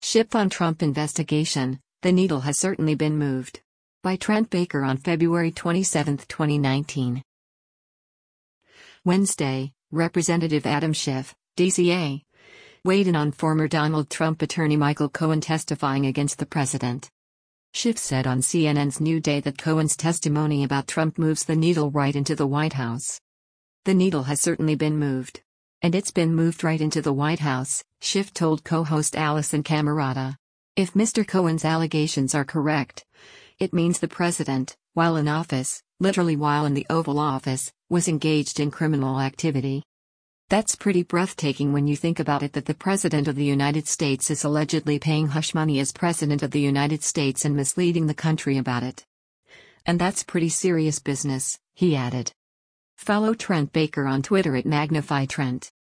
Schiff on Trump investigation, the needle has certainly been moved. By Trent Baker on February 27, 2019. Wednesday, Representative Adam Schiff, DCA, weighed in on former Donald Trump attorney Michael Cohen testifying against the president. Schiff said on CNN's New Day that Cohen's testimony about Trump moves the needle right into the White House. The needle has certainly been moved. And it's been moved right into the White House, Schiff told co-host Alisyn Camerota. If Mr. Cohen's allegations are correct, it means the president, while in office, literally while in the Oval Office, was engaged in criminal activity. That's pretty breathtaking when you think about it, that the President of the United States is allegedly paying hush money as President of the United States and misleading the country about it. And that's pretty serious business, he added. Follow Trent Baker on Twitter at MagnifyTrent.